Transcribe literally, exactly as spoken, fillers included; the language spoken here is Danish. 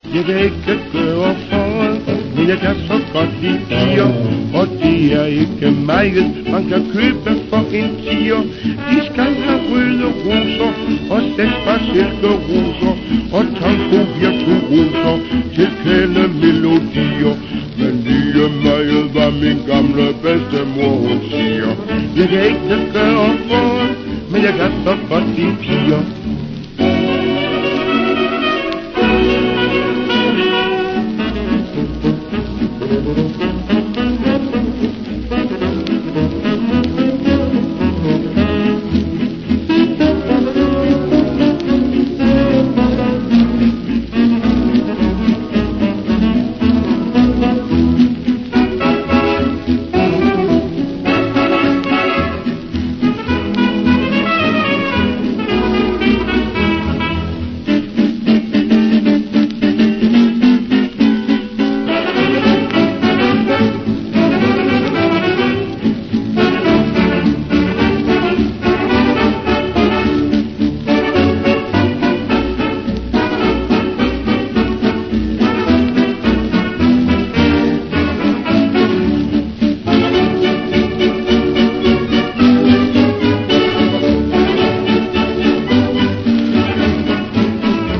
Jeg vil ikke gøre for, men jeg kan så godt lide piger, og det er ikke meget, man kan købe for en tiger. De skal have røde roser, og seks par silkeroser, og tango virtuoser til kælde